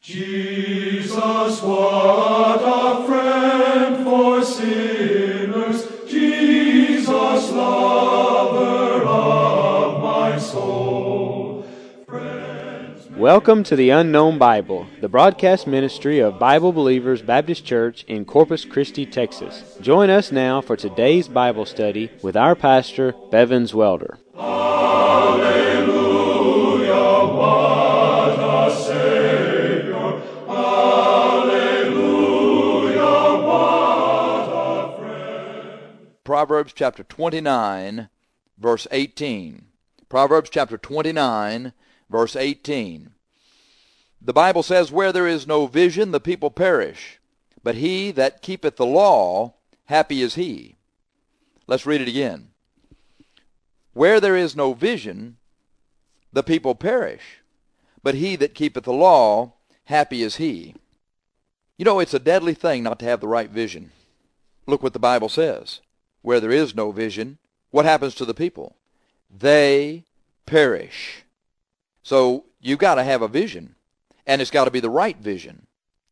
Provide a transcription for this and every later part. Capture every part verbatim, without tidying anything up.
Jesus, what a friend for sinners, Jesus, lover of my soul. Friends, Welcome to the Unknown Bible, the broadcast ministry of Bible Believers Baptist Church in Corpus Christi, Texas. Join us now for today's Bible study with our pastor, Bevins Welder. Hallelujah, what a Savior. Hallelujah, what a friend. Proverbs chapter twenty-nine, verse eighteen. Proverbs chapter twenty-nine, verse eighteen. The Bible says, "Where there is no vision, the people perish. But he that keepeth the law, happy is he." Let's read it again. "Where there is no vision, the people perish. But he that keepeth the law, happy is he." You know, it's a deadly thing not to have the right vision. Look what the Bible says. Where there is no vision, what happens to the people? They perish. So you've got to have a vision, and it's got to be the right vision.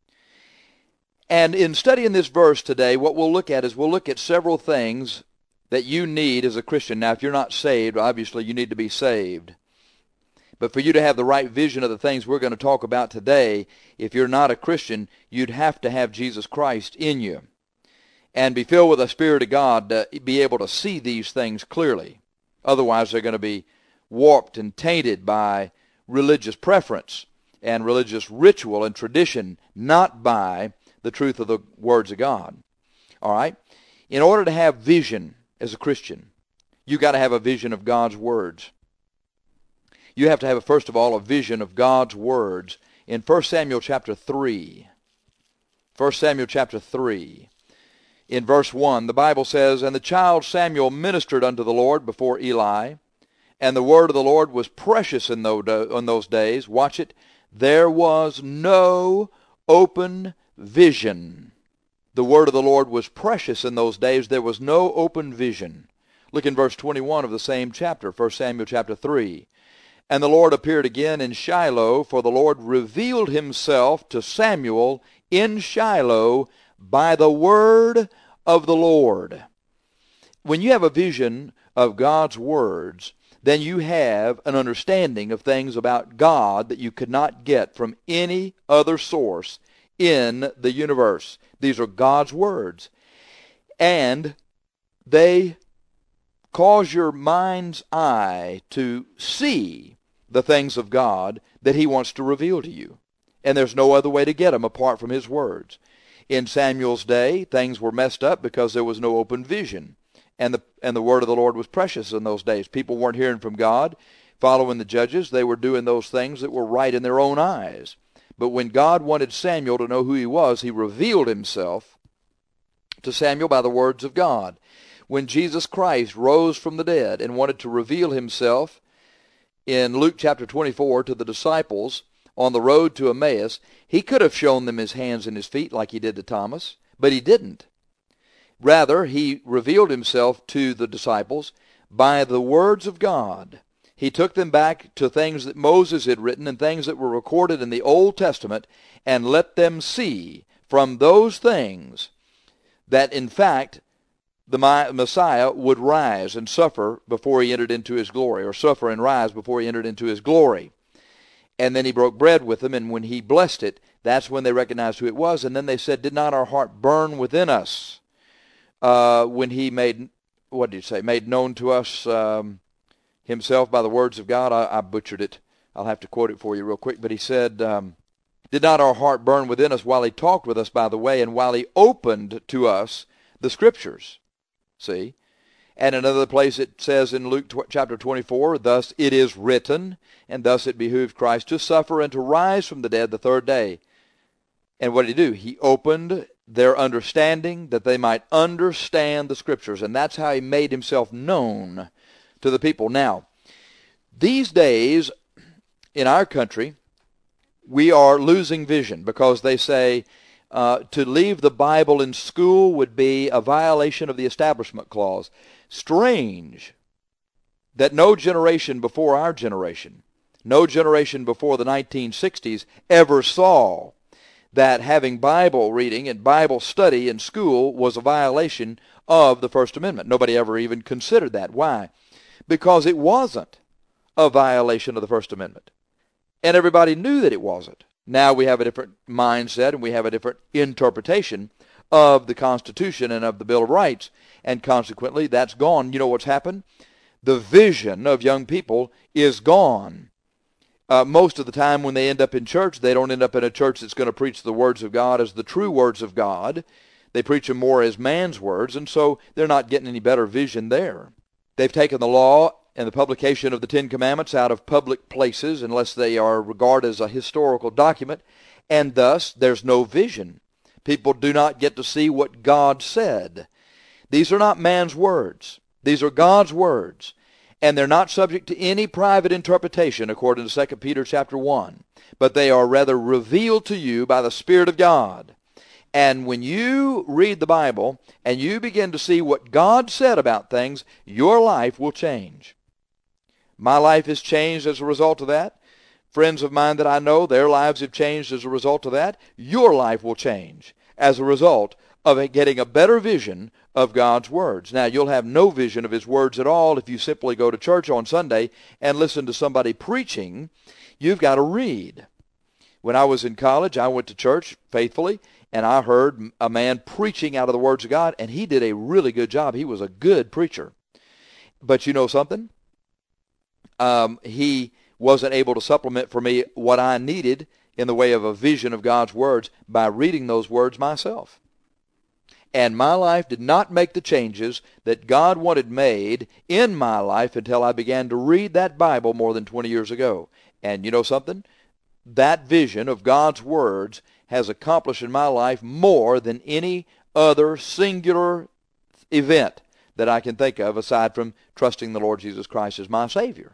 And in studying this verse today, what we'll look at is we'll look at several things that you need as a Christian. Now, if you're not saved, obviously you need to be saved. But for you to have the right vision of the things we're going to talk about today, if you're not a Christian, you'd have to have Jesus Christ in you and be filled with the Spirit of God to be able to see these things clearly. Otherwise, they're going to be warped and tainted by religious preference and religious ritual and tradition, not by the truth of the words of God. All right? In order to have vision as a Christian, you got to have a vision of God's words. You have to have, first of all, a vision of God's words. In First Samuel chapter three, First Samuel chapter three, in verse one, the Bible says, "And the child Samuel ministered unto the Lord before Eli, and the word of the Lord was precious in those days." Watch it. "There was no open vision." The word of the Lord was precious in those days. There was no open vision. Look in verse twenty-one of the same chapter, First Samuel chapter three. "And the Lord appeared again in Shiloh, for the Lord revealed himself to Samuel in Shiloh by the word of the Lord." When you have a vision of God's words, then you have an understanding of things about God that you could not get from any other source in the universe. These are God's words. And they cause your mind's eye to see the things of God that he wants to reveal to you. And there's no other way to get them apart from his words. In Samuel's day, things were messed up because there was no open vision. And the and the word of the Lord was precious in those days. People weren't hearing from God, following the judges. They were doing those things that were right in their own eyes. But when God wanted Samuel to know who he was, he revealed himself to Samuel by the words of God. When Jesus Christ rose from the dead and wanted to reveal himself in Luke chapter twenty-four to the disciples on the road to Emmaus, he could have shown them his hands and his feet like he did to Thomas, but he didn't. Rather, he revealed himself to the disciples by the words of God. He took them back to things that Moses had written and things that were recorded in the Old Testament and let them see from those things that, in fact, the Messiah would rise and suffer before he entered into his glory, or suffer and rise before he entered into his glory. And then he broke bread with them, and when he blessed it, that's when they recognized who it was. And then they said, "Did not our heart burn within us uh, when he made," what did he say, "made known to us um, himself by the words of God?" I, I butchered it. I'll have to quote it for you real quick. But he said, um, "Did not our heart burn within us while he talked with us by the way, and while he opened to us the Scriptures?" See? And another place it says in Luke chapter twenty-four, "Thus it is written, and thus it behooved Christ to suffer and to rise from the dead the third day." And what did he do? He opened their understanding that they might understand the Scriptures. And that's how he made himself known to the people. Now, these days in our country, we are losing vision because they say uh, to leave the Bible in school would be a violation of the Establishment Clause. Strange that no generation before our generation No generation before the nineteen sixties ever saw that having Bible reading and Bible study in school was a violation of the First Amendment. Nobody ever even considered that. Why? Because it wasn't a violation of the First Amendment. And everybody knew that it wasn't. Now we have a different mindset and we have a different interpretation of the Constitution and of the Bill of Rights. And consequently, that's gone. You know what's happened? The vision of young people is gone. Uh, most of the time when they end up in church, they don't end up in a church that's going to preach the words of God as the true words of God. They preach them more as man's words, and so they're not getting any better vision there. They've taken the law and the publication of the Ten Commandments out of public places unless they are regarded as a historical document, and thus there's no vision. People do not get to see what God said. These are not man's words. These are God's words. And they're not subject to any private interpretation according to Second Peter chapter one. But they are rather revealed to you by the Spirit of God. And when you read the Bible and you begin to see what God said about things, your life will change. My life has changed as a result of that. Friends of mine that I know, their lives have changed as a result of that. Your life will change as a result of getting a better vision of God's words. Now, you'll have no vision of His words at all if you simply go to church on Sunday and listen to somebody preaching. You've got to read. When I was in college, I went to church faithfully, and I heard a man preaching out of the words of God, and he did a really good job. He was a good preacher. But you know something? Um, he wasn't able to supplement for me what I needed in the way of a vision of God's words by reading those words myself. And my life did not make the changes that God wanted made in my life until I began to read that Bible more than twenty years ago. And you know something? That vision of God's words has accomplished in my life more than any other singular event that I can think of aside from trusting the Lord Jesus Christ as my Savior.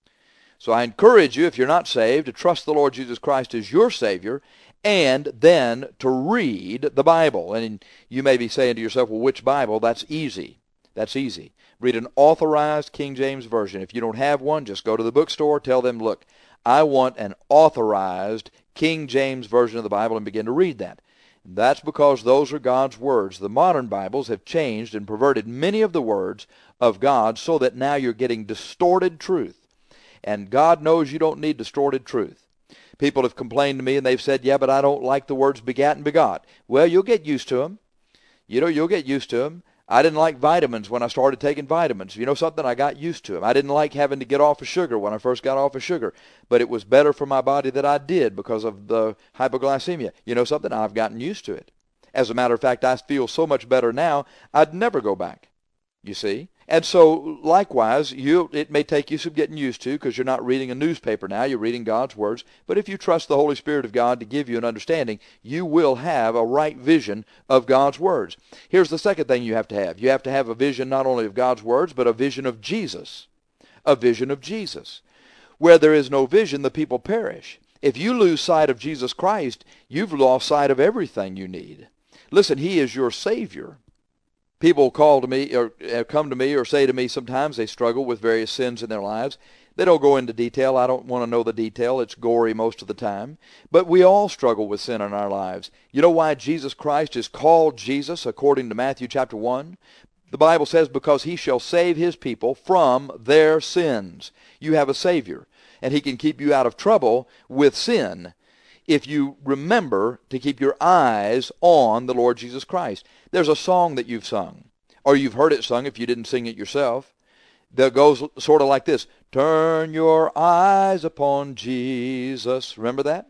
So I encourage you, if you're not saved, to trust the Lord Jesus Christ as your Savior, and then to read the Bible. And you may be saying to yourself, well, which Bible? That's easy. That's easy. Read an authorized King James Version. If you don't have one, just go to the bookstore, tell them, look, I want an authorized King James Version of the Bible, and begin to read that. That's because those are God's words. The modern Bibles have changed and perverted many of the words of God so that now you're getting distorted truth. And God knows you don't need distorted truth. People have complained to me and they've said, yeah, but I don't like the words begat and begot. Well, you'll get used to them. You know, you'll get used to them. I didn't like vitamins when I started taking vitamins. You know something? I got used to them. I didn't like having to get off of sugar when I first got off of sugar. But it was better for my body that I did because of the hypoglycemia. You know something? I've gotten used to it. As a matter of fact, I feel so much better now, I'd never go back. You see? And so, likewise, you it may take you some getting used to because you're not reading a newspaper now. You're reading God's words. But if you trust the Holy Spirit of God to give you an understanding, you will have a right vision of God's words. Here's the second thing you have to have. You have to have a vision not only of God's words, but a vision of Jesus. A vision of Jesus. Where there is no vision, the people perish. If you lose sight of Jesus Christ, you've lost sight of everything you need. Listen, He is your Savior. People call to me or come to me or say to me sometimes they struggle with various sins in their lives. They don't go into detail. I don't want to know the detail. It's gory most of the time. But we all struggle with sin in our lives. You know why Jesus Christ is called Jesus according to Matthew chapter one? The Bible says, because He shall save His people from their sins. You have a Savior, and He can keep you out of trouble with sin if you remember to keep your eyes on the Lord Jesus Christ. There's a song that you've sung, or you've heard it sung if you didn't sing it yourself, that goes sort of like this. Turn your eyes upon Jesus. Remember that?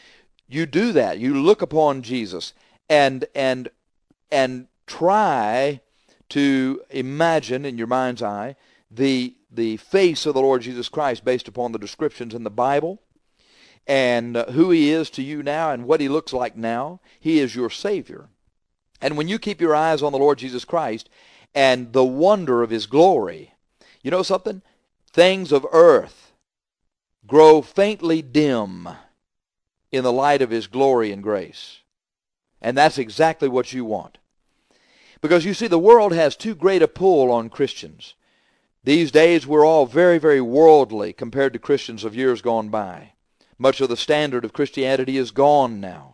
You do that. You look upon Jesus and and and try to imagine in your mind's eye the the face of the Lord Jesus Christ based upon the descriptions in the Bible. And uh, who He is to you now and what He looks like now. He is your Savior. And when you keep your eyes on the Lord Jesus Christ and the wonder of His glory, you know something? Things of earth grow faintly dim in the light of His glory and grace. And that's exactly what you want. Because you see, the world has too great a pull on Christians. These days we're all very, very worldly compared to Christians of years gone by. Much of the standard of Christianity is gone now.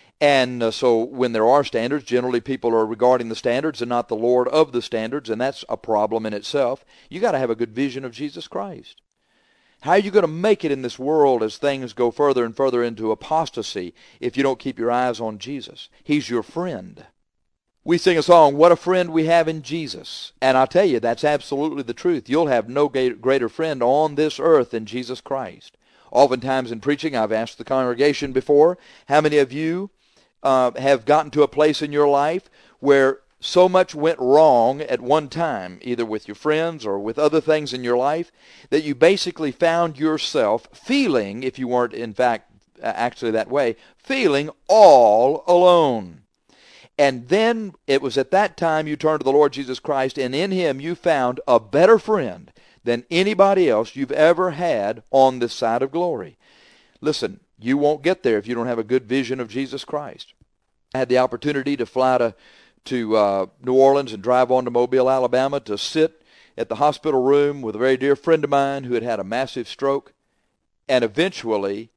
And uh, so when there are standards, generally people are regarding the standards and not the Lord of the standards, and that's a problem in itself. You got to have a good vision of Jesus Christ. How are you going to make it in this world as things go further and further into apostasy if you don't keep your eyes on Jesus? He's your friend. We sing a song, "What a Friend We Have in Jesus." And I'll tell you, that's absolutely the truth. You'll have no greater friend on this earth than Jesus Christ. Oftentimes in preaching, I've asked the congregation before, how many of you uh, have gotten to a place in your life where so much went wrong at one time, either with your friends or with other things in your life, that you basically found yourself feeling, if you weren't in fact actually that way, feeling all alone. And then it was at that time you turned to the Lord Jesus Christ, and in Him you found a better friend than anybody else you've ever had on this side of glory. Listen, you won't get there if you don't have a good vision of Jesus Christ. I had the opportunity to fly to to uh, New Orleans and drive on to Mobile, Alabama, to sit at the hospital room with a very dear friend of mine who had had a massive stroke and eventually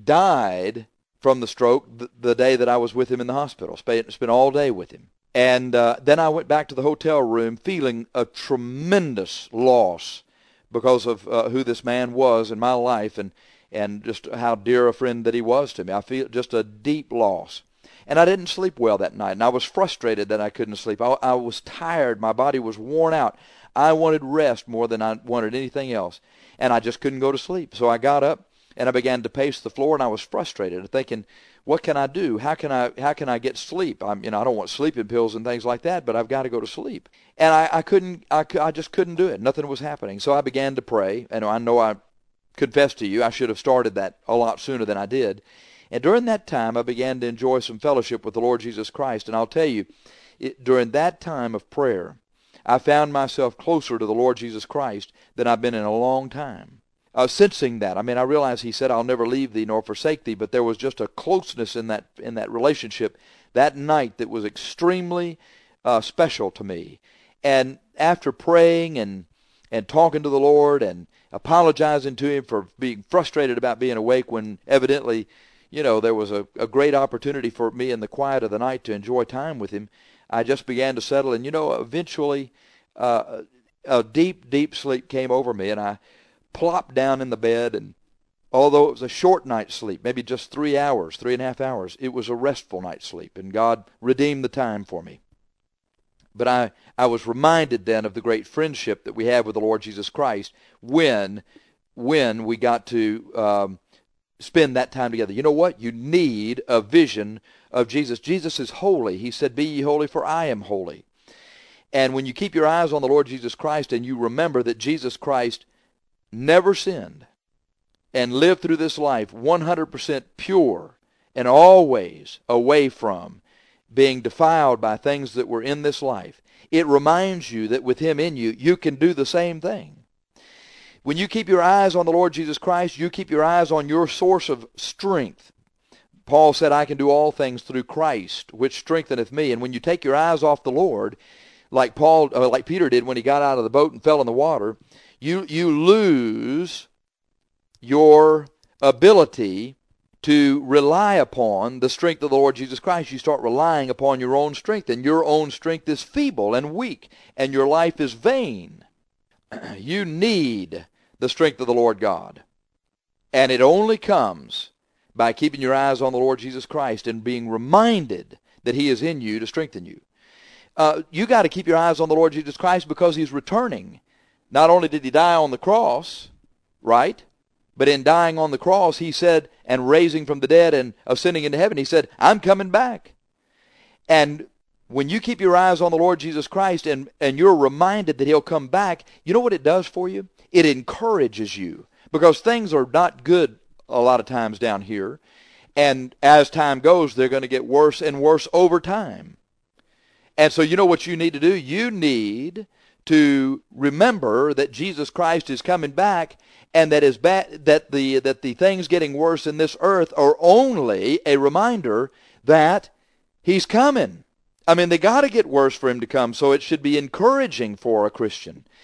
died from the stroke th- the day that I was with him in the hospital. Spent, spent all day with him. And uh, then I went back to the hotel room feeling a tremendous loss because of uh, who this man was in my life and, and just how dear a friend that he was to me. I feel just a deep loss. And I didn't sleep well that night, and I was frustrated that I couldn't sleep. I, I was tired. My body was worn out. I wanted rest more than I wanted anything else, and I just couldn't go to sleep. So I got up, and I began to pace the floor, and I was frustrated, thinking, what can I do? How can I how can I get sleep? I'm, you know, I don't want sleeping pills and things like that, but I've got to go to sleep. And I, I couldn't, I, I just couldn't do it. Nothing was happening. So I began to pray, and I know I confess to you, I should have started that a lot sooner than I did. And during that time, I began to enjoy some fellowship with the Lord Jesus Christ. And I'll tell you, it, during that time of prayer, I found myself closer to the Lord Jesus Christ than I've been in a long time. Uh, sensing that, I mean, I realized He said, "I'll never leave thee nor forsake thee," but there was just a closeness in that in that relationship that night that was extremely uh, special to me. And after praying and and talking to the Lord and apologizing to Him for being frustrated about being awake when evidently, you know, there was a, a great opportunity for me in the quiet of the night to enjoy time with Him, I just began to settle. And, you know, eventually uh, a deep, deep sleep came over me, and I plopped down in the bed. And although it was a short night's sleep, maybe just three hours, three and a half hours, it was a restful night's sleep, and God redeemed the time for me. But I, I was reminded then of the great friendship that we have with the Lord Jesus Christ when, when we got to um, spend that time together. You know what? You need a vision of Jesus. Jesus is holy. He said, "Be ye holy, for I am holy." And when you keep your eyes on the Lord Jesus Christ and you remember that Jesus Christ never sinned and lived through this life one hundred percent pure and always away from being defiled by things that were in this life, it reminds you that with Him in you, you can do the same thing. When you keep your eyes on the Lord Jesus Christ, you keep your eyes on your source of strength. Paul said, "I can do all things through Christ, which strengtheneth me." And when you take your eyes off the Lord, like Paul, uh, like Peter did when he got out of the boat and fell in the water, you you lose your ability to rely upon the strength of the Lord Jesus Christ. You start relying upon your own strength, and your own strength is feeble and weak, and your life is vain. You need the strength of the Lord God. And it only comes by keeping your eyes on the Lord Jesus Christ and being reminded that He is in you to strengthen you. Uh, you got to keep your eyes on the Lord Jesus Christ because He's returning. Not only did He die on the cross, right? But in dying on the cross, He said, and raising from the dead and ascending into heaven, He said, "I'm coming back." And when you keep your eyes on the Lord Jesus Christ and, and you're reminded that He'll come back, you know what it does for you? It encourages you, because things are not good a lot of times down here. And as time goes, they're going to get worse and worse over time. And so you know what you need to do? You need to remember that Jesus Christ is coming back, and that is bad, that the that the things getting worse in this earth are only a reminder that He's coming. I mean, they got to get worse for Him to come, so it should be encouraging for a Christian.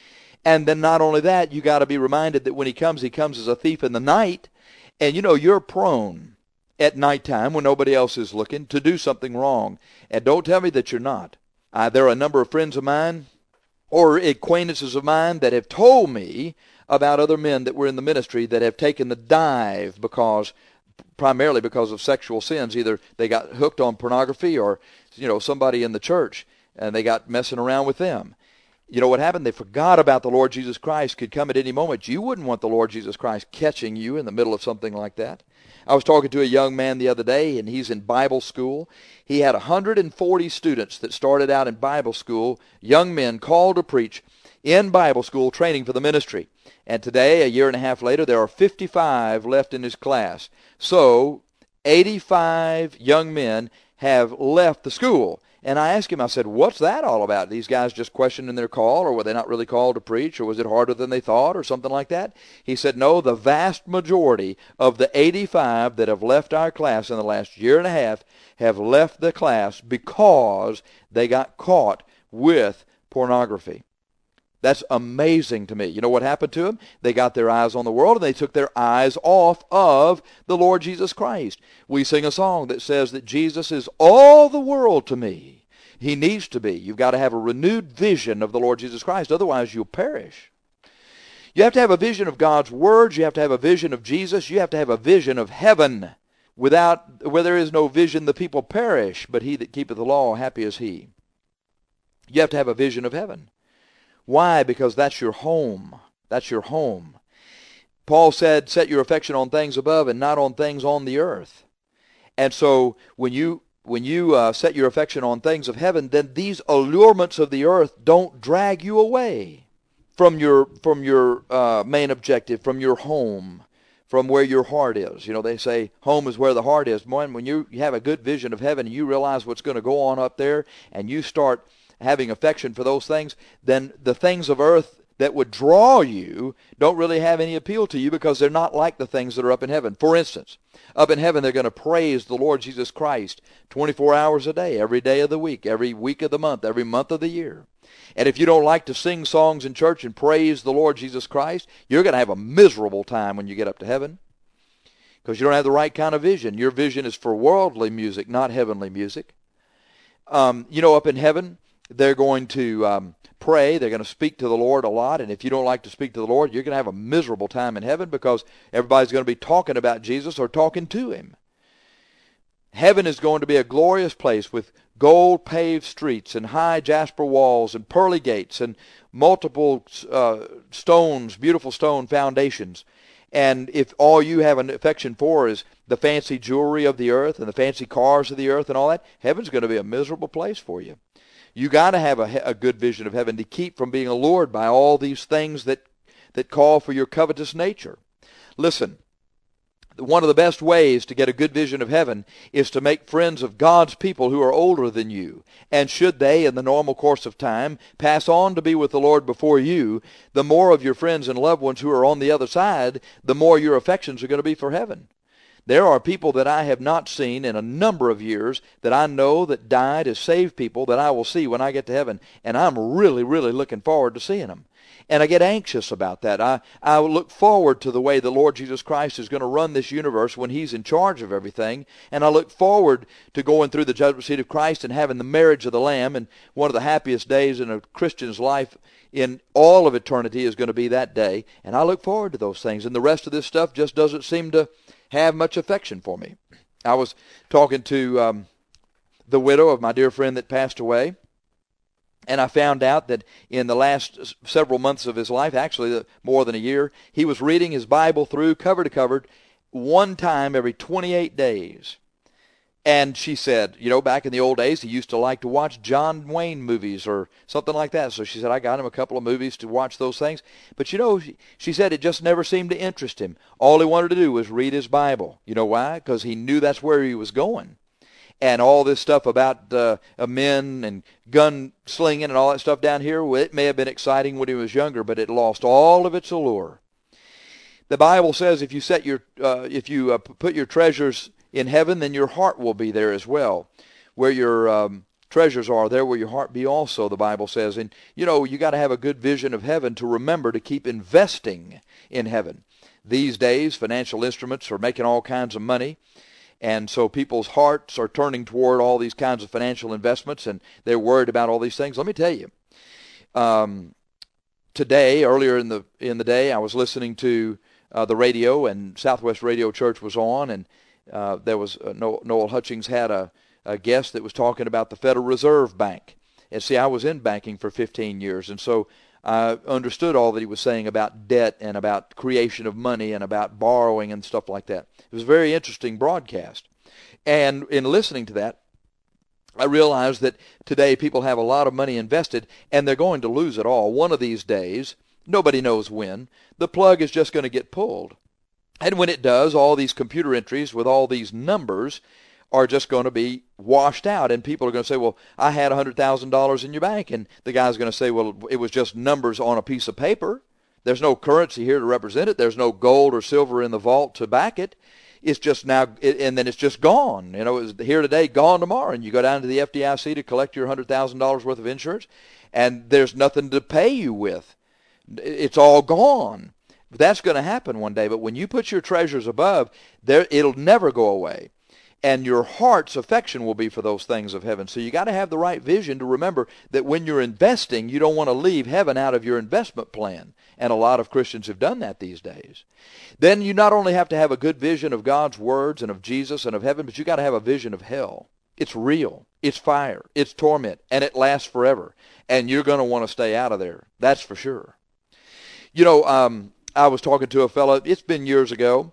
And then not only that, you got to be reminded that when he comes, he comes as a thief in the night. And you know, you're prone at nighttime when nobody else is looking to do something wrong. And don't tell me that you're not. Uh, there are a number of friends of mine or acquaintances of mine that have told me about other men that were in the ministry that have taken the dive because, primarily because of sexual sins. Either they got hooked on pornography or, you know, somebody in the church and they got messing around with them. You know what happened? They forgot about the Lord Jesus Christ could come at any moment. You wouldn't want the Lord Jesus Christ catching you in the middle of something like that. I was talking to a young man the other day, and he's in Bible school. He had one hundred forty students that started out in Bible school, young men called to preach in Bible school, training for the ministry. And today, a year and a half later, there are fifty-five left in his class. So, eighty-five young men have left the school. And I asked him, I said, what's that all about? These guys just questioning their call, or were they not really called to preach, or was it harder than they thought, or something like that? He said, no, the vast majority of the eighty-five that have left our class in the last year and a half have left the class because they got caught with pornography. That's amazing to me. You know what happened to them? They got their eyes on the world, and they took their eyes off of the Lord Jesus Christ. We sing a song that says that Jesus is all the world to me. He needs to be. You've got to have a renewed vision of the Lord Jesus Christ. Otherwise, you'll perish. You have to have a vision of God's words. You have to have a vision of Jesus. You have to have a vision of heaven. Without, where there is no vision, the people perish, but he that keepeth the law, happy is he. You have to have a vision of heaven. Why? Because that's your home. That's your home. Paul said, set your affection on things above and not on things on the earth. And so when you when you uh, set your affection on things of heaven, then these allurements of the earth don't drag you away from your from your uh, main objective, from your home, from where your heart is. You know, they say home is where the heart is. When you have a good vision of heaven, and you realize what's going to go on up there, and you start having affection for those things, then the things of earth that would draw you don't really have any appeal to you because they're not like the things that are up in heaven. For instance, up in heaven they're going to praise the Lord Jesus Christ twenty-four hours a day, every day of the week, every week of the month, every month of the year. And if you don't like to sing songs in church and praise the Lord Jesus Christ, you're going to have a miserable time when you get up to heaven because you don't have the right kind of vision. Your vision is for worldly music, not heavenly music. Um, you know, up in heaven, they're going to um, pray. They're going to speak to the Lord a lot. And if you don't like to speak to the Lord, you're going to have a miserable time in heaven because everybody's going to be talking about Jesus or talking to him. Heaven is going to be a glorious place with gold-paved streets and high jasper walls and pearly gates and multiple uh, stones, beautiful stone foundations. And if all you have an affection for is the fancy jewelry of the earth and the fancy cars of the earth and all that, heaven's going to be a miserable place for you. You got to have a, a good vision of heaven to keep from being allured by all these things that, that call for your covetous nature. Listen, one of the best ways to get a good vision of heaven is to make friends of God's people who are older than you. And should they, in the normal course of time, pass on to be with the Lord before you, the more of your friends and loved ones who are on the other side, the more your affections are going to be for heaven. There are people that I have not seen in a number of years that I know that died as saved people that I will see when I get to heaven. And I'm really, really looking forward to seeing them. And I get anxious about that. I, I look forward to the way the Lord Jesus Christ is going to run this universe when he's in charge of everything. And I look forward to going through the judgment seat of Christ and having the marriage of the Lamb. And one of the happiest days in a Christian's life in all of eternity is going to be that day. And I look forward to those things. And the rest of this stuff just doesn't seem to have much affection for me. I was talking to um, the widow of my dear friend that passed away, and I found out that in the last several months of his life, actually more than a year, he was reading his Bible through cover to cover one time every twenty-eight days. And she said, you know, back in the old days, he used to like to watch John Wayne movies or something like that. So she said, I got him a couple of movies to watch those things. But, you know, she, she said it just never seemed to interest him. All he wanted to do was read his Bible. You know why? Because he knew that's where he was going. And all this stuff about uh, men and gun slinging and all that stuff down here, well, it may have been exciting when he was younger, but it lost all of its allure. The Bible says if you set your, uh, if you uh, put your treasures in heaven, then your heart will be there as well. Where your um, treasures are, there will your heart be also, the Bible says. And, you know, you got to have a good vision of heaven to remember to keep investing in heaven. These days, financial instruments are making all kinds of money, and so people's hearts are turning toward all these kinds of financial investments, and they're worried about all these things. Let me tell you, um, today, earlier in the in the day, I was listening to uh, the radio, and Southwest Radio Church was on, and uh, there was uh, Noel, Noel Hutchings had a, a guest that was talking about the Federal Reserve Bank. And see, I was in banking for fifteen years, and so I understood all that he was saying about debt and about creation of money and about borrowing and stuff like that. It was a very interesting broadcast. And in listening to that, I realized that today people have a lot of money invested, and they're going to lose it all. One of these days, nobody knows when, the plug is just going to get pulled. And when it does, all these computer entries with all these numbers are just going to be washed out, and people are going to say, well, I had one hundred thousand dollars in your bank, and the guy's going to say, well, it was just numbers on a piece of paper. There's no currency here to represent it. There's no gold or silver in the vault to back it. It's just now, and then it's just gone. You know, it was here today, gone tomorrow, and you go down to the F D I C to collect your one hundred thousand dollars worth of insurance, and there's nothing to pay you with. It's all gone. That's going to happen one day, but when you put your treasures above, there, it'll never go away. And your heart's affection will be for those things of heaven. So you got to have the right vision to remember that when you're investing, you don't want to leave heaven out of your investment plan. And a lot of Christians have done that these days. Then you not only have to have a good vision of God's words and of Jesus and of heaven, but you got to have a vision of hell. It's real. It's fire. It's torment. And it lasts forever. And you're going to want to stay out of there. That's for sure. You know, um, I was talking to a fellow, it's been years ago,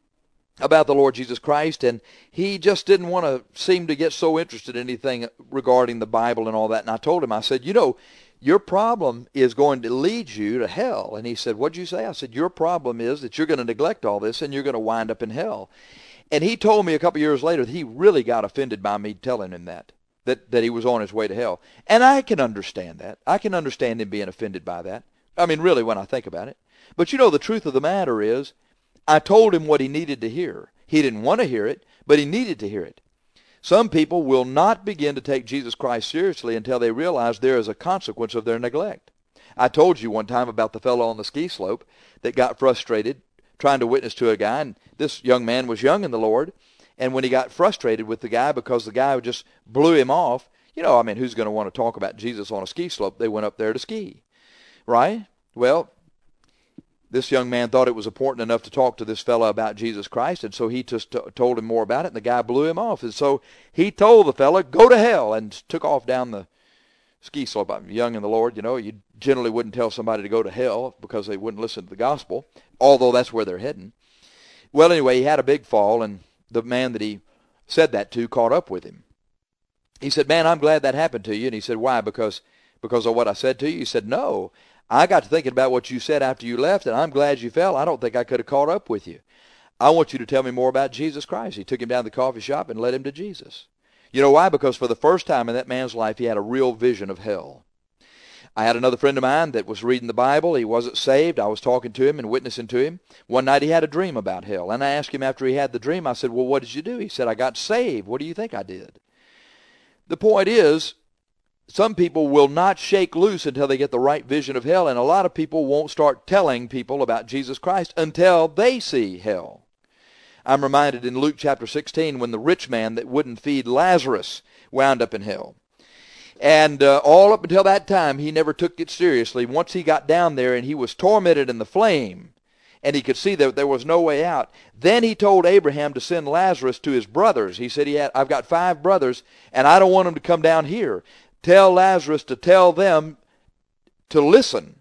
about the Lord Jesus Christ, and he just didn't want to seem to get so interested in anything regarding the Bible and all that. And I told him, I said, you know, your problem is going to lead you to hell. And he said, what'd you say? I said, your problem is that you're going to neglect all this and you're going to wind up in hell. And he told me a couple years later that he really got offended by me telling him that, that, that he was on his way to hell. And I can understand that. I can understand him being offended by that. I mean, really, when I think about it. But you know, the truth of the matter is, I told him what he needed to hear. He didn't want to hear it, but he needed to hear it. Some people will not begin to take Jesus Christ seriously until they realize there is a consequence of their neglect. I told you one time about the fellow on the ski slope that got frustrated trying to witness to a guy, and this young man was young in the Lord, and when he got frustrated with the guy because the guy just blew him off, you know, I mean, who's going to want to talk about Jesus on a ski slope? They went up there to ski, right? Well, this young man thought it was important enough to talk to this fellow about Jesus Christ, and so he just t- told him more about it, and the guy blew him off. And so he told the fellow, go to hell, and took off down the ski slope. I'm young in the Lord, you know. You generally wouldn't tell somebody to go to hell because they wouldn't listen to the gospel, although that's where they're heading. Well, anyway, he had a big fall, and the man that he said that to caught up with him. He said, man, I'm glad that happened to you. And he said, why? Because, because of what I said to you? He said, no. I got to thinking about what you said after you left, and I'm glad you fell. I don't think I could have caught up with you. I want you to tell me more about Jesus Christ. He took him down to the coffee shop and led him to Jesus. You know why? Because for the first time in that man's life, he had a real vision of hell. I had another friend of mine that was reading the Bible. He wasn't saved. I was talking to him and witnessing to him. One night he had a dream about hell, and I asked him after he had the dream, I said, well, what did you do? He said, I got saved. What do you think I did? The point is, some people will not shake loose until they get the right vision of hell, and a lot of people won't start telling people about Jesus Christ until they see hell. I'm reminded in Luke chapter sixteen when the rich man that wouldn't feed Lazarus wound up in hell. And uh, all up until that time, he never took it seriously. Once he got down there and he was tormented in the flame, and he could see that there was no way out, then he told Abraham to send Lazarus to his brothers. He said, he had, I've got five brothers, and I don't want them to come down here. Tell Lazarus to tell them to listen.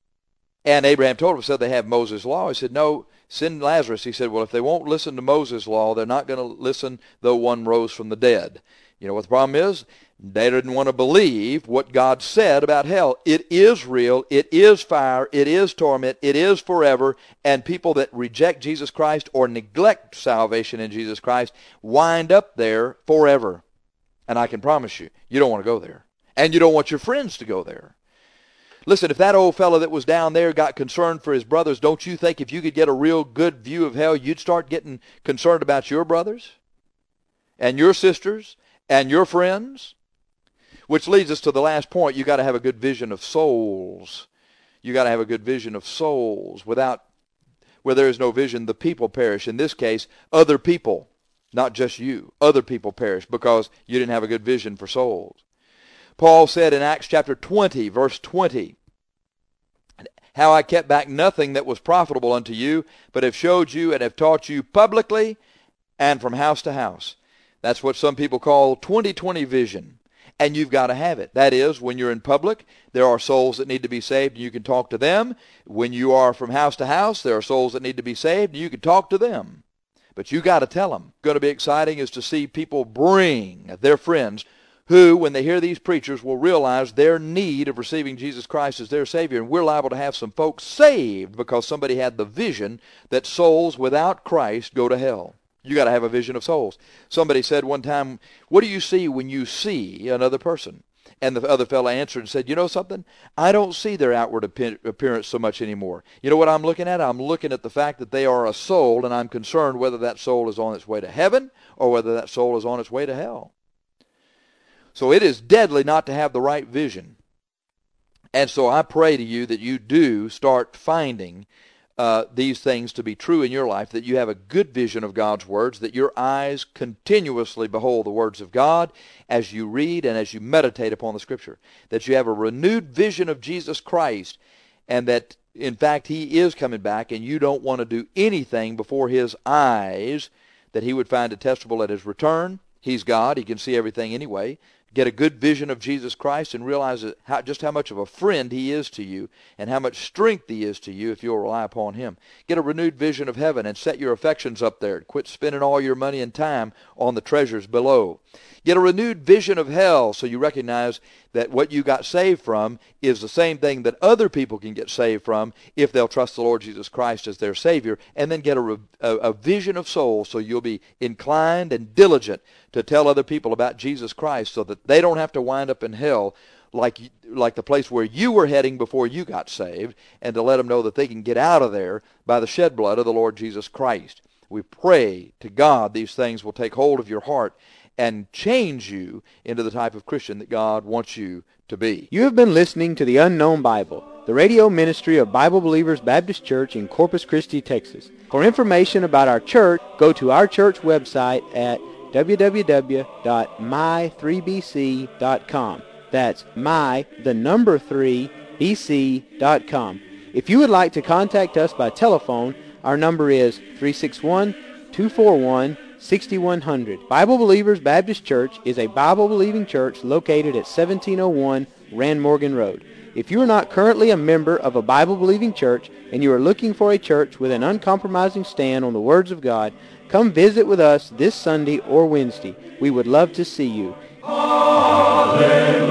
And Abraham told him, said they have Moses' law. He said, no, send Lazarus. He said, well, if they won't listen to Moses' law, they're not going to listen though one rose from the dead. You know what the problem is? They didn't want to believe what God said about hell. It is real. It is fire. It is torment. It is forever. And people that reject Jesus Christ or neglect salvation in Jesus Christ wind up there forever. And I can promise you, you don't want to go there. And you don't want your friends to go there. Listen, if that old fellow that was down there got concerned for his brothers, don't you think if you could get a real good view of hell, you'd start getting concerned about your brothers and your sisters and your friends? Which leads us to the last point. You got to have a good vision of souls. You got to have a good vision of souls. Without, where there is no vision, the people perish. In this case, other people, not just you. Other people perish because you didn't have a good vision for souls. Paul said in Acts chapter twenty, verse twenty, how I kept back nothing that was profitable unto you, but have showed you and have taught you publicly and from house to house. That's what some people call twenty twenty vision. And you've got to have it. That is, when you're in public, there are souls that need to be saved, and you can talk to them. When you are from house to house, there are souls that need to be saved, and you can talk to them. But you got to tell them. Going to be exciting is to see people bring their friends who, when they hear these preachers, will realize their need of receiving Jesus Christ as their Savior. And we're liable to have some folks saved because somebody had the vision that souls without Christ go to hell. You got to have a vision of souls. Somebody said one time, what do you see when you see another person? And the other fellow answered and said, you know something? I don't see their outward appearance so much anymore. You know what I'm looking at? I'm looking at the fact that they are a soul, and I'm concerned whether that soul is on its way to heaven or whether that soul is on its way to hell. So it is deadly not to have the right vision. And so I pray to you that you do start finding Uh, these things to be true in your life, that you have a good vision of God's words, that your eyes continuously behold the words of God as you read and as you meditate upon the Scripture, that you have a renewed vision of Jesus Christ, and that, in fact, He is coming back, and you don't want to do anything before His eyes that He would find detestable at His return. He's God. He can see everything anyway. Get a good vision of Jesus Christ and realize how, just how much of a friend He is to you and how much strength He is to you if you'll rely upon Him. Get a renewed vision of heaven and set your affections up there. Quit spending all your money and time on the treasures below. Get a renewed vision of hell so you recognize that what you got saved from is the same thing that other people can get saved from if they'll trust the Lord Jesus Christ as their Savior. And then get a, a, a vision of souls so you'll be inclined and diligent to tell other people about Jesus Christ so that they don't have to wind up in hell like, like the place where you were heading before you got saved, and to let them know that they can get out of there by the shed blood of the Lord Jesus Christ. We pray to God these things will take hold of your heart and change you into the type of Christian that God wants you to be. You have been listening to The Unknown Bible, the radio ministry of Bible Believers Baptist Church in Corpus Christi, Texas. For information about our church, go to our church website at w w w dot my three b c dot com. That's my, the number three, b c dot com. If you would like to contact us by telephone, our number is three six one, two four one, six one zero zero. Bible Believers Baptist Church is a Bible-believing church located at seventeen oh one Rand Morgan Road. If you are not currently a member of a Bible-believing church and you are looking for a church with an uncompromising stand on the words of God, come visit with us this Sunday or Wednesday. We would love to see you. Hallelujah.